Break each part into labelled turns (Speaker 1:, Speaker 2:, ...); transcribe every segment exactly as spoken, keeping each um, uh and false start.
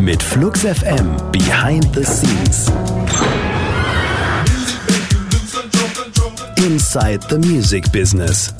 Speaker 1: Mit Flux F M Behind the Scenes. Inside the Music Business.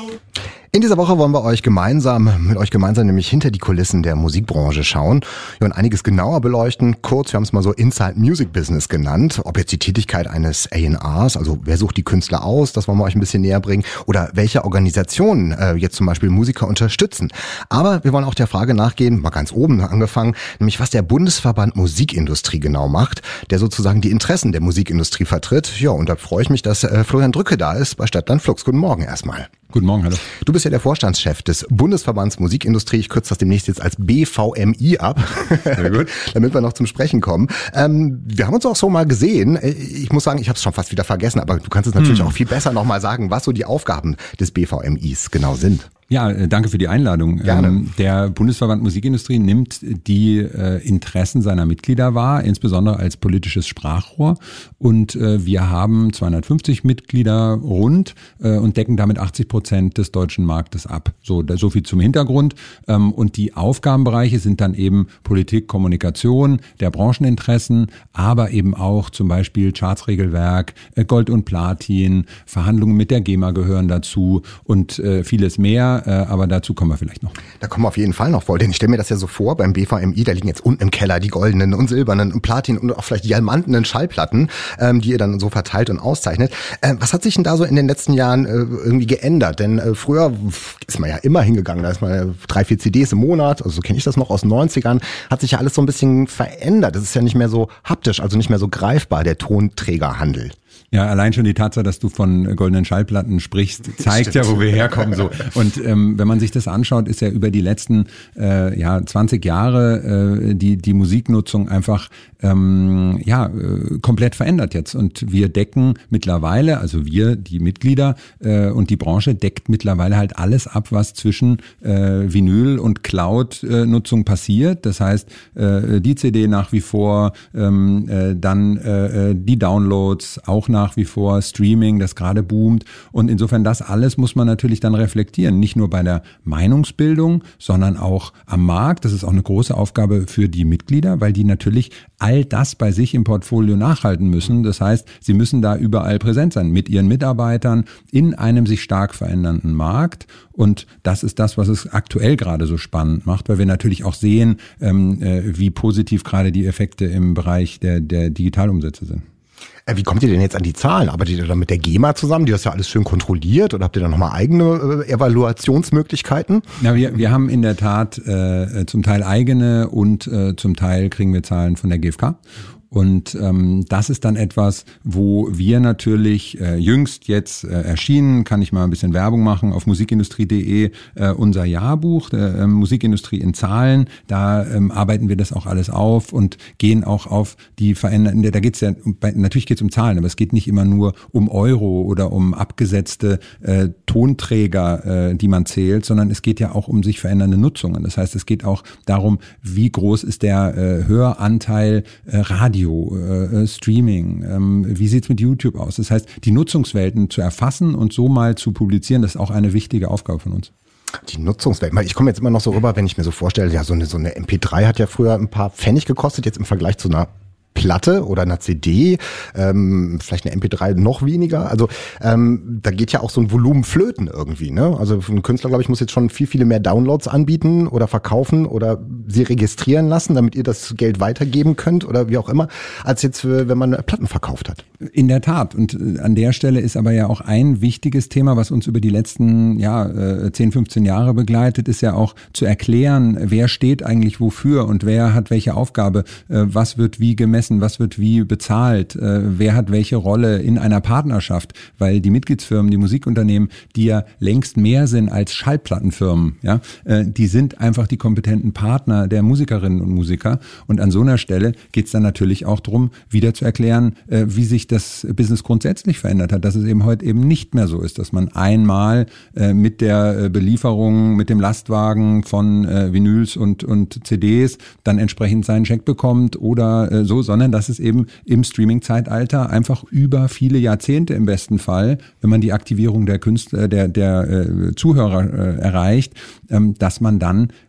Speaker 2: In dieser Woche wollen wir euch gemeinsam, mit euch gemeinsam nämlich hinter die Kulissen der Musikbranche schauen ja, und einiges genauer beleuchten. Kurz, wir haben es mal so Inside Music Business genannt. Ob jetzt die Tätigkeit eines A and Rs, also wer sucht die Künstler aus, das wollen wir euch ein bisschen näher bringen. Oder welche Organisationen äh, jetzt zum Beispiel Musiker unterstützen. Aber wir wollen auch der Frage nachgehen, mal ganz oben angefangen, nämlich was der Bundesverband Musikindustrie genau macht, der sozusagen die Interessen der Musikindustrie vertritt. Ja, und da freue ich mich, dass äh, Florian Drücke da ist bei Stadtland Flux. Guten Morgen erstmal.
Speaker 3: Guten Morgen, hallo.
Speaker 2: Du bist ja der Vorstandschef des Bundesverbands Musikindustrie. Ich kürze das demnächst jetzt als B V M I ab, sehr gut, damit wir noch zum Sprechen kommen. Ähm, wir haben uns auch so mal gesehen. Ich muss sagen, ich habe es schon fast wieder vergessen, aber du kannst es natürlich hm. auch viel besser nochmal sagen, was so die Aufgaben des B V M Is genau sind.
Speaker 3: Ja, danke für die Einladung.
Speaker 2: Gerne.
Speaker 3: Der Bundesverband Musikindustrie nimmt die Interessen seiner Mitglieder wahr, insbesondere als politisches Sprachrohr. Und wir haben zweihundertfünfzig Mitglieder rund und decken damit achtzig Prozent des deutschen Marktes ab. So, so viel zum Hintergrund. Und die Aufgabenbereiche sind dann eben Politik, Kommunikation, der Brancheninteressen, aber eben auch zum Beispiel Chartsregelwerk, Gold und Platin, Verhandlungen mit der GEMA gehören dazu und vieles mehr. Aber dazu kommen wir vielleicht noch.
Speaker 2: Da kommen wir auf jeden Fall noch voll, denn ich stelle mir das ja so vor, beim B V M I, da liegen jetzt unten im Keller die goldenen und silbernen und Platin und auch vielleicht diamantenen Schallplatten, ähm, die ihr dann so verteilt und auszeichnet. Ähm, was hat sich denn da so in den letzten Jahren äh, irgendwie geändert? Denn äh, früher ist man ja immer hingegangen, da ist man ja drei, vier C Ds im Monat, also so kenne ich das noch aus den neunzigern, hat sich ja alles so ein bisschen verändert. Das ist ja nicht mehr so haptisch, also nicht mehr so greifbar, der Tonträgerhandel.
Speaker 3: Ja, allein schon die Tatsache, dass du von goldenen Schallplatten sprichst, zeigt ja, wo wir herkommen. So. Und ähm, wenn man sich das anschaut, ist ja über die letzten äh, ja zwanzig Jahre äh, die die Musiknutzung einfach ähm, ja äh, komplett verändert jetzt. Und wir decken mittlerweile, also wir, die Mitglieder äh, und die Branche deckt mittlerweile halt alles ab, was zwischen äh, Vinyl und Cloud-Nutzung passiert. Das heißt, äh, die C D nach wie vor, ähm, äh, dann äh, die Downloads, auch nach wie vor Streaming, das gerade boomt. Und insofern das alles muss man natürlich dann reflektieren. Nicht nur bei der Meinungsbildung, sondern auch am Markt. Das ist auch eine große Aufgabe für die Mitglieder, weil die natürlich all das bei sich im Portfolio nachhalten müssen. Das heißt, sie müssen da überall präsent sein mit ihren Mitarbeitern in einem sich stark verändernden Markt. Und das ist das, was es aktuell gerade so spannend macht, weil wir natürlich auch sehen, ähm, äh, wie positiv gerade die Effekte im Bereich der, der Digitalumsätze sind.
Speaker 2: Wie kommt ihr denn jetzt an die Zahlen? Arbeitet ihr da mit der GEMA zusammen, die das ja alles schön kontrolliert, oder habt ihr da nochmal eigene äh, Evaluationsmöglichkeiten?
Speaker 3: Na, wir, wir haben in der Tat äh, zum Teil eigene und äh, zum Teil kriegen wir Zahlen von der G F K. Und ähm, das ist dann etwas, wo wir natürlich äh, jüngst jetzt äh, erschienen, kann ich mal ein bisschen Werbung machen, auf musikindustrie punkt de äh, unser Jahrbuch, äh, Musikindustrie in Zahlen, da ähm, arbeiten wir das auch alles auf und gehen auch auf die veränderten, da geht's ja, natürlich geht's um Zahlen, aber es geht nicht immer nur um Euro oder um abgesetzte äh, Tonträger, äh, die man zählt, sondern es geht ja auch um sich verändernde Nutzungen. Das heißt, es geht auch darum, wie groß ist der äh, Höranteil äh, Radio, äh, Streaming, ähm, wie sieht's mit YouTube aus? Das heißt, die Nutzungswelten zu erfassen und so mal zu publizieren, das ist auch eine wichtige Aufgabe von uns.
Speaker 2: Die Nutzungswelt, ich komme jetzt immer noch so rüber, wenn ich mir so vorstelle, ja, so eine, so eine M P drei hat ja früher ein paar Pfennig gekostet, jetzt im Vergleich zu einer Platte oder einer C D, ähm, vielleicht eine M P drei noch weniger. Also ähm, da geht ja auch so ein Volumen flöten irgendwie. Ne? Also ein Künstler, glaube ich, muss jetzt schon viel, viele mehr Downloads anbieten oder verkaufen oder sie registrieren lassen, damit ihr das Geld weitergeben könnt oder wie auch immer, als jetzt, wenn man Platten verkauft hat.
Speaker 3: In der Tat. Und an der Stelle ist aber ja auch ein wichtiges Thema, was uns über die letzten ja, zehn, fünfzehn Jahre begleitet, ist ja auch zu erklären, wer steht eigentlich wofür und wer hat welche Aufgabe, was wird wie gemessen, was wird wie bezahlt, wer hat welche Rolle in einer Partnerschaft, weil die Mitgliedsfirmen, die Musikunternehmen, die ja längst mehr sind als Schallplattenfirmen, ja, die sind einfach die kompetenten Partner der Musikerinnen und Musiker. Und an so einer Stelle geht es dann natürlich auch darum, wieder zu erklären, wie sich das Business grundsätzlich verändert hat, dass es eben heute eben nicht mehr so ist, dass man einmal äh, mit der äh, Belieferung, mit dem Lastwagen von äh, Vinyls und, und C Ds dann entsprechend seinen Check bekommt oder äh, so, sondern dass es eben im Streaming-Zeitalter einfach über viele Jahrzehnte im besten Fall, wenn man die Aktivierung der Künstler, der, der äh, Zuhörer äh, erreicht, ähm, dass man dann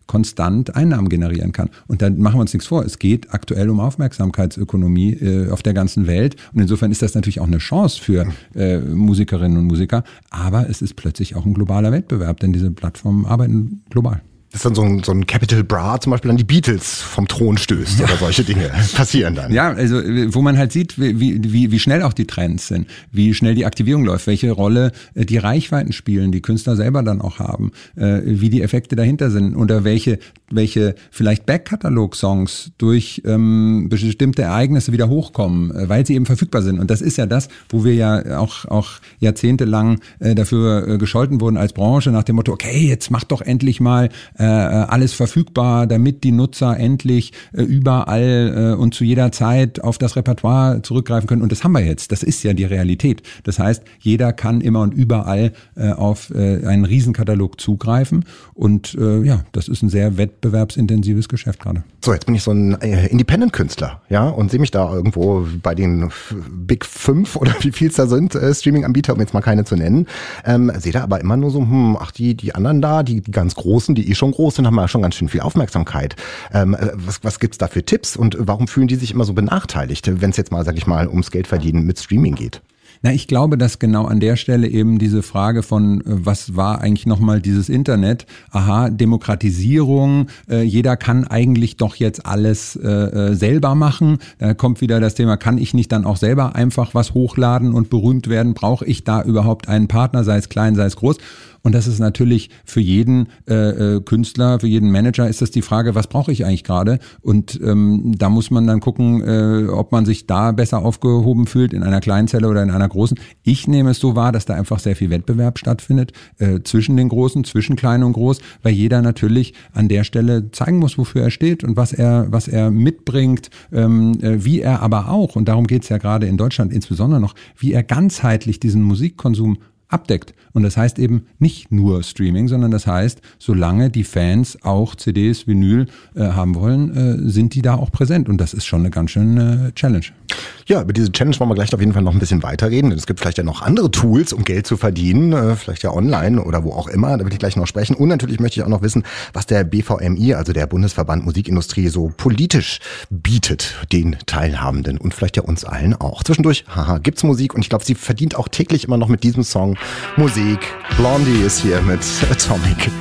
Speaker 3: konstant Einnahmen generieren kann. Und dann machen wir uns nichts vor. Es geht aktuell um Aufmerksamkeitsökonomie äh, auf der ganzen Welt. Und insofern ist das natürlich auch eine Chance für äh, Musikerinnen und Musiker. Aber es ist plötzlich auch ein globaler Wettbewerb, denn diese Plattformen arbeiten global.
Speaker 2: Das ist dann so ein, so ein Capital Bra zum Beispiel an die Beatles vom Thron stößt, ja, oder solche Dinge passieren dann.
Speaker 3: Ja, also wo man halt sieht, wie, wie, wie schnell auch die Trends sind, wie schnell die Aktivierung läuft, welche Rolle die Reichweiten spielen, die Künstler selber dann auch haben, wie die Effekte dahinter sind oder welche, welche vielleicht Backkatalog-Songs durch ähm, bestimmte Ereignisse wieder hochkommen, weil sie eben verfügbar sind. Und das ist ja das, wo wir ja auch, auch jahrzehntelang äh, dafür äh, gescholten wurden als Branche nach dem Motto, okay, jetzt mach doch endlich mal Äh, alles verfügbar, damit die Nutzer endlich äh, überall äh, und zu jeder Zeit auf das Repertoire zurückgreifen können. Und das haben wir jetzt. Das ist ja die Realität. Das heißt, jeder kann immer und überall äh, auf äh, einen Riesenkatalog zugreifen. Und äh, ja, das ist ein sehr wettbewerbsintensives Geschäft gerade.
Speaker 2: So, jetzt bin ich so ein äh, Independent-Künstler, ja, und sehe mich da irgendwo bei den Big Fünf oder wie viel es da sind, äh, Streaming-Anbieter, um jetzt mal keine zu nennen. Ähm, sehe da aber immer nur so, hm, ach, die, die anderen da, die, die ganz Großen, die eh schon groß sind, haben ja schon ganz schön viel Aufmerksamkeit. Ähm, was was gibt's da für Tipps und warum fühlen die sich immer so benachteiligt, wenn es jetzt mal, sag ich mal, ums Geldverdienen mit Streaming geht?
Speaker 3: Na, ich glaube, dass genau an der Stelle eben diese Frage von, was war eigentlich nochmal dieses Internet? Aha, Demokratisierung, äh, jeder kann eigentlich doch jetzt alles äh, selber machen. Da kommt wieder das Thema, kann ich nicht dann auch selber einfach was hochladen und berühmt werden? Brauche ich da überhaupt einen Partner, sei es klein, sei es groß? Und das ist natürlich für jeden äh, Künstler, für jeden Manager ist das die Frage, was brauche ich eigentlich gerade? Und ähm, da muss man dann gucken, äh, ob man sich da besser aufgehoben fühlt, in einer kleinen Zelle oder in einer großen. Ich nehme es so wahr, dass da einfach sehr viel Wettbewerb stattfindet äh, zwischen den Großen, zwischen klein und groß, weil jeder natürlich an der Stelle zeigen muss, wofür er steht und was er was er mitbringt, ähm, äh, wie er aber auch, und darum geht es ja gerade in Deutschland insbesondere noch, wie er ganzheitlich diesen Musikkonsum abdeckt. Und das heißt eben nicht nur Streaming, sondern das heißt, solange die Fans auch C Ds, Vinyl äh, haben wollen, äh, sind die da auch präsent. Und das ist schon eine ganz schöne äh, Challenge.
Speaker 2: Ja, über diese Challenge wollen wir gleich auf jeden Fall noch ein bisschen weiterreden. Es gibt vielleicht ja noch andere Tools, um Geld zu verdienen, äh, vielleicht ja online oder wo auch immer. Da will ich gleich noch sprechen. Und natürlich möchte ich auch noch wissen, was der B V M I, also der Bundesverband Musikindustrie, so politisch bietet den Teilhabenden und vielleicht ja uns allen auch. Zwischendurch, haha, gibt's Musik und ich glaube, sie verdient auch täglich immer noch mit diesem Song Musik. Blondie ist hier mit Atomic.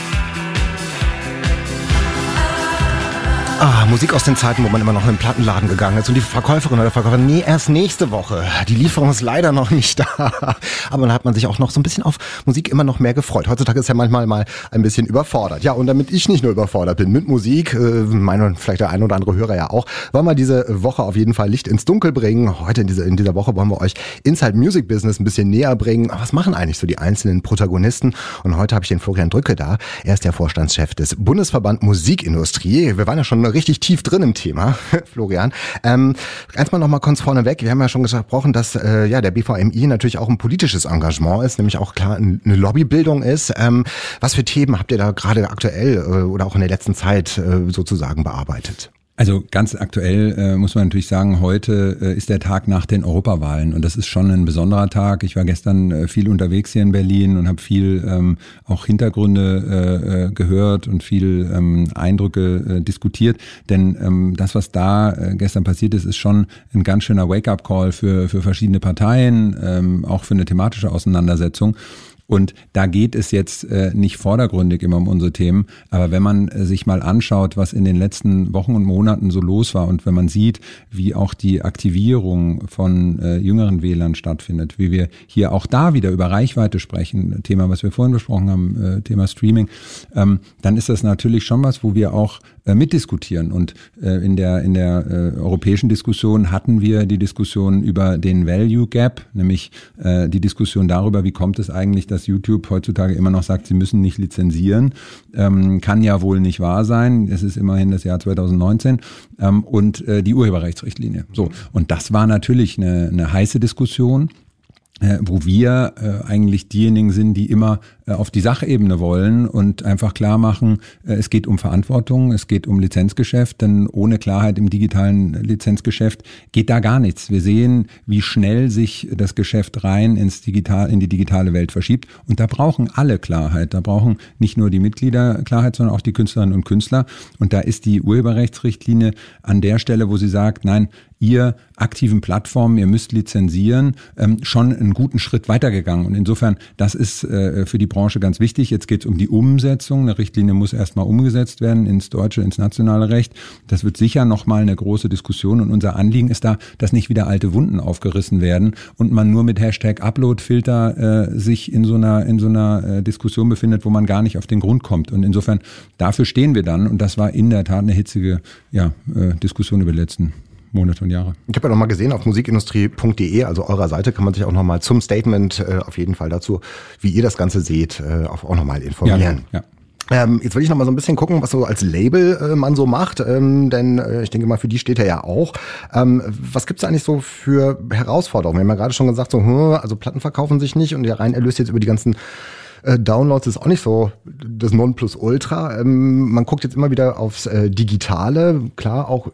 Speaker 2: Ah, Musik aus den Zeiten, wo man immer noch in den Plattenladen gegangen ist und die Verkäuferin oder der Verkäufer, nee, erst nächste Woche. Die Lieferung ist leider noch nicht da. Aber dann hat man sich auch noch so ein bisschen auf Musik immer noch mehr gefreut. Heutzutage ist ja manchmal mal ein bisschen überfordert. Ja, und damit ich nicht nur überfordert bin mit Musik, äh, meine und vielleicht der ein oder andere Hörer ja auch, wollen wir diese Woche auf jeden Fall Licht ins Dunkel bringen. Heute in dieser, in dieser Woche wollen wir euch Inside Music Business ein bisschen näher bringen. Was machen eigentlich so die einzelnen Protagonisten? Und heute habe ich den Florian Drücke da. Er ist der Vorstandschef des Bundesverband Musikindustrie. Wir waren ja schon richtig tief drin im Thema, Florian. Ähm, eins mal noch mal kurz vorneweg. Wir haben ja schon gesprochen, dass äh, ja der B V M I natürlich auch ein politisches Engagement ist, nämlich auch klar eine Lobbybildung ist. Ähm, was für Themen habt ihr da gerade aktuell äh, oder auch in der letzten Zeit äh, sozusagen bearbeitet?
Speaker 3: Also ganz aktuell äh, muss man natürlich sagen, heute äh, ist der Tag nach den Europawahlen und das ist schon ein besonderer Tag. Ich war gestern äh, viel unterwegs hier in Berlin und habe viel ähm, auch Hintergründe äh, gehört und viel ähm, Eindrücke äh, diskutiert. Denn ähm, das, was da äh, gestern passiert ist, ist schon ein ganz schöner Wake-up-Call für, für verschiedene Parteien, ähm, auch für eine thematische Auseinandersetzung. Und da geht es jetzt äh, nicht vordergründig immer um unsere Themen, aber wenn man äh, sich mal anschaut, was in den letzten Wochen und Monaten so los war und wenn man sieht, wie auch die Aktivierung von äh, jüngeren Wählern stattfindet, wie wir hier auch da wieder über Reichweite sprechen, Thema, was wir vorhin besprochen haben, äh, Thema Streaming, ähm, dann ist das natürlich schon was, wo wir auch äh, mitdiskutieren. Und äh, in der in der äh, europäischen Diskussion hatten wir die Diskussion über den Value Gap, nämlich äh, die Diskussion darüber, wie kommt es eigentlich, dass YouTube heutzutage immer noch sagt, sie müssen nicht lizenzieren. Ähm, kann ja wohl nicht wahr sein. Es ist immerhin das Jahr zwanzig neunzehn ähm, und äh, die Urheberrechtsrichtlinie. So, und das war natürlich eine, eine heiße Diskussion. wo wir äh, eigentlich diejenigen sind, die immer äh, auf die Sachebene wollen und einfach klar machen, äh, es geht um Verantwortung, es geht um Lizenzgeschäft, denn ohne Klarheit im digitalen Lizenzgeschäft geht da gar nichts. Wir sehen, wie schnell sich das Geschäft rein ins Digital, in die digitale Welt verschiebt und da brauchen alle Klarheit. Da brauchen nicht nur die Mitglieder Klarheit, sondern auch die Künstlerinnen und Künstler und da ist die Urheberrechtsrichtlinie an der Stelle, wo sie sagt, nein, ihr aktiven Plattformen, ihr müsst lizenzieren, ähm, schon einen guten Schritt weitergegangen. Und insofern, das ist äh, für die Branche ganz wichtig. Jetzt geht es um die Umsetzung. Eine Richtlinie muss erstmal umgesetzt werden ins deutsche, ins nationale Recht. Das wird sicher nochmal eine große Diskussion. Und unser Anliegen ist da, dass nicht wieder alte Wunden aufgerissen werden und man nur mit Hashtag Uploadfilter äh, sich in so einer, in so einer äh, Diskussion befindet, wo man gar nicht auf den Grund kommt. Und insofern, dafür stehen wir dann. Und das war in der Tat eine hitzige ja, äh, Diskussion über die letzten Monate und Jahre.
Speaker 2: Ich habe ja noch mal gesehen, auf musikindustrie punkt de, also eurer Seite, kann man sich auch noch mal zum Statement äh, auf jeden Fall dazu, wie ihr das Ganze seht, äh, auch, auch noch mal informieren.
Speaker 3: Ja, ja.
Speaker 2: Ähm, jetzt will ich noch mal so ein bisschen gucken, was so als Label äh, man so macht, ähm, denn äh, ich denke mal, für die steht er ja auch. Ähm, was gibt's eigentlich so für Herausforderungen? Wir haben ja gerade schon gesagt, so, hm, also Platten verkaufen sich nicht und der rein Erlös jetzt über die ganzen äh, Downloads ist auch nicht so das Nonplusultra. Ähm, man guckt jetzt immer wieder aufs äh, Digitale, klar auch.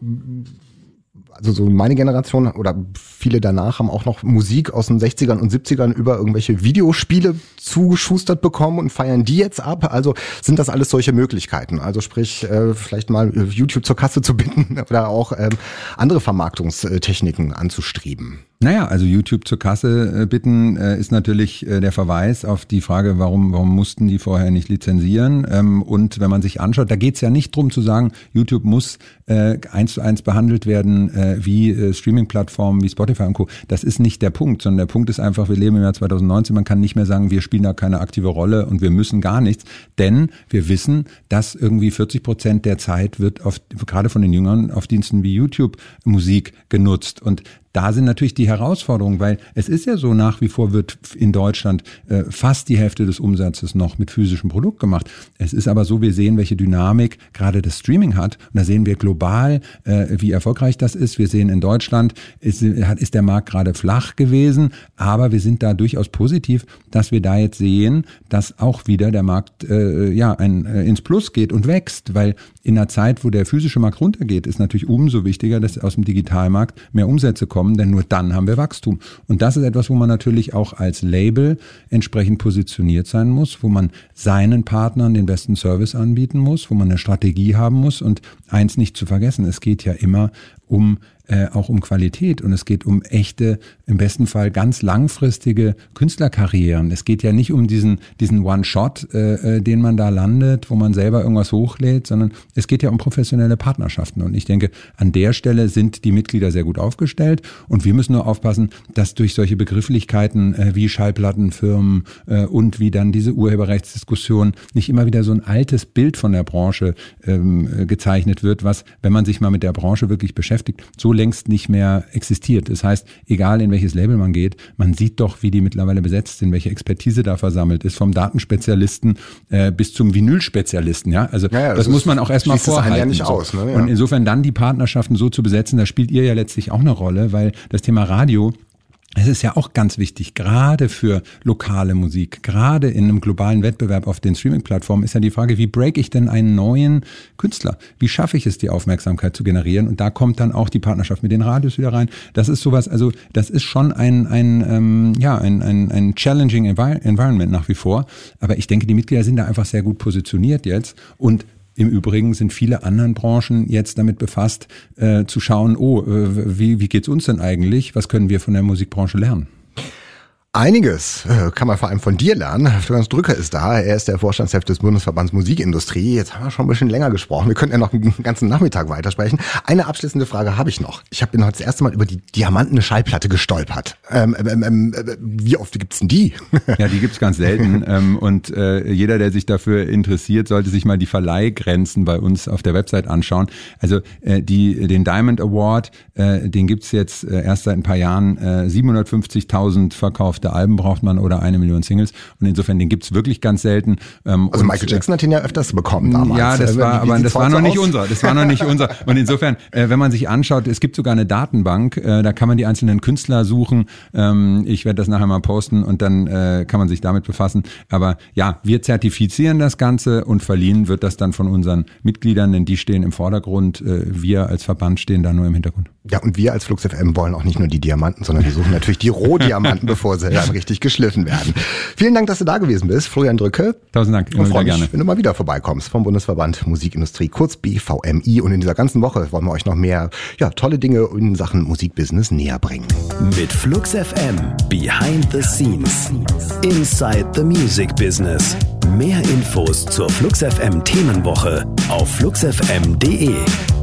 Speaker 2: Also so meine Generation oder viele danach haben auch noch Musik aus den sechzigern und siebzigern über irgendwelche Videospiele zugeschustert bekommen und feiern die jetzt ab. Also sind das alles solche Möglichkeiten. Also sprich, äh, vielleicht mal YouTube zur Kasse zu bitten oder auch ähm, andere Vermarktungstechniken anzustreben.
Speaker 3: Naja, also YouTube zur Kasse äh, bitten äh, ist natürlich äh, der Verweis auf die Frage, warum warum mussten die vorher nicht lizenzieren? Ähm, und wenn man sich anschaut, da geht's ja nicht drum zu sagen, YouTube muss äh, eins zu eins behandelt werden äh, wie äh, Streaming-Plattformen wie Spotify und Co. Das ist nicht der Punkt, sondern der Punkt ist einfach, wir leben im Jahr zwanzig neunzehn, man kann nicht mehr sagen, wir spielen da keine aktive Rolle und wir müssen gar nichts, denn wir wissen, dass irgendwie vierzig Prozent der Zeit wird auf, gerade von den Jüngern auf Diensten wie YouTube Musik genutzt und da sind natürlich die Herausforderungen, weil es ist ja so, nach wie vor wird in Deutschland äh, fast die Hälfte des Umsatzes noch mit physischem Produkt gemacht. Es ist aber so, wir sehen, welche Dynamik gerade das Streaming hat. Und da sehen wir global, äh, wie erfolgreich das ist. Wir sehen in Deutschland, ist, ist der Markt gerade flach gewesen, aber wir sind da durchaus positiv, dass wir da jetzt sehen, dass auch wieder der Markt äh, ja ein, äh, ins Plus geht und wächst, weil in einer Zeit, wo der physische Markt runtergeht, ist natürlich umso wichtiger, dass aus dem Digitalmarkt mehr Umsätze kommen, denn nur dann haben wir Wachstum. Und das ist etwas, wo man natürlich auch als Label entsprechend positioniert sein muss, wo man seinen Partnern den besten Service anbieten muss, wo man eine Strategie haben muss und eins nicht zu vergessen, es geht ja immer um äh, auch um Qualität und es geht um echte, im besten Fall ganz langfristige Künstlerkarrieren. Es geht ja nicht um diesen diesen One-Shot, äh, den man da landet, wo man selber irgendwas hochlädt, sondern es geht ja um professionelle Partnerschaften. Und ich denke, an der Stelle sind die Mitglieder sehr gut aufgestellt und wir müssen nur aufpassen, dass durch solche Begrifflichkeiten äh, wie Schallplattenfirmen äh, und wie dann diese Urheberrechtsdiskussion nicht immer wieder so ein altes Bild von der Branche ähm, gezeichnet wird, was, wenn man sich mal mit der Branche wirklich beschäftigt, so längst nicht mehr existiert. Das heißt, egal in welches Label man geht, man sieht doch, wie die mittlerweile besetzt sind, welche Expertise da versammelt ist, vom Datenspezialisten äh, bis zum Vinylspezialisten. Ja, also ja, ja, das, das muss man auch erstmal vorhalten. Ja nicht so. aus, ne? Ja. Und insofern dann die Partnerschaften so zu besetzen, da spielt ihr ja letztlich auch eine Rolle, weil das Thema Radio, es ist ja auch ganz wichtig, gerade für lokale Musik, gerade in einem globalen Wettbewerb auf den Streaming-Plattformen ist ja die Frage, wie break ich denn einen neuen Künstler? Wie schaffe ich es, die Aufmerksamkeit zu generieren? Und da kommt dann auch die Partnerschaft mit den Radios wieder rein. Das ist sowas, also das ist schon ein, ein, ähm, ja, ein, ein, ein challenging environment nach wie vor. Aber ich denke, die Mitglieder sind da einfach sehr gut positioniert jetzt und im Übrigen sind viele anderen Branchen jetzt damit befasst, äh, zu schauen, oh, äh, wie, wie geht's uns denn eigentlich? Was können wir von der Musikbranche lernen?
Speaker 2: Einiges äh, kann man vor allem von dir lernen. Florian Drücker ist da. Er ist der Vorstandschef des Bundesverbands Musikindustrie. Jetzt haben wir schon ein bisschen länger gesprochen. Wir könnten ja noch einen ganzen Nachmittag weitersprechen. Eine abschließende Frage habe ich noch. Ich habe heute das erste Mal über die diamantene Schallplatte gestolpert. Ähm, ähm, ähm, wie oft gibt's denn die?
Speaker 3: Ja, die gibt's ganz selten. ähm, und äh, jeder, der sich dafür interessiert, sollte sich mal die Verleihgrenzen bei uns auf der Website anschauen. Also äh, die den Diamond Award, äh, den gibt's jetzt äh, erst seit ein paar Jahren. Äh, siebenhundertfünfzigtausend verkaufte verkaufte Alben braucht man oder eine Million Singles. Und insofern, den gibt's wirklich ganz selten. Ähm,
Speaker 2: also
Speaker 3: und,
Speaker 2: Michael Jackson hat den ja öfters bekommen damals.
Speaker 3: Ja, das war,
Speaker 2: wie, wie
Speaker 3: aber das war noch nicht
Speaker 2: aus?
Speaker 3: unser. Das war noch nicht unser. Und insofern, äh, wenn man sich anschaut, es gibt sogar eine Datenbank, äh, da kann man die einzelnen Künstler suchen. Ähm, ich werde das nachher mal posten und dann äh, kann man sich damit befassen. Aber ja, wir zertifizieren das Ganze und verliehen wird das dann von unseren Mitgliedern, denn die stehen im Vordergrund. Äh, wir als Verband stehen da nur im Hintergrund.
Speaker 2: Ja, und wir als Flux F M wollen auch nicht nur die Diamanten, sondern wir suchen natürlich die Rohdiamanten, bevor sie dann richtig geschliffen werden. Vielen Dank, dass du da gewesen bist, Florian Drücke.
Speaker 3: Tausend Dank, immer
Speaker 2: und freue
Speaker 3: wieder
Speaker 2: mich,
Speaker 3: gerne.
Speaker 2: wenn du mal wieder vorbeikommst vom Bundesverband Musikindustrie, kurz B V M I. Und in dieser ganzen Woche wollen wir euch noch mehr ja, tolle Dinge in Sachen Musikbusiness näher bringen.
Speaker 1: Mit Flux F M Behind the Scenes. Inside the Music Business. Mehr Infos zur Flux F M Themenwoche auf flux f m punkt d e.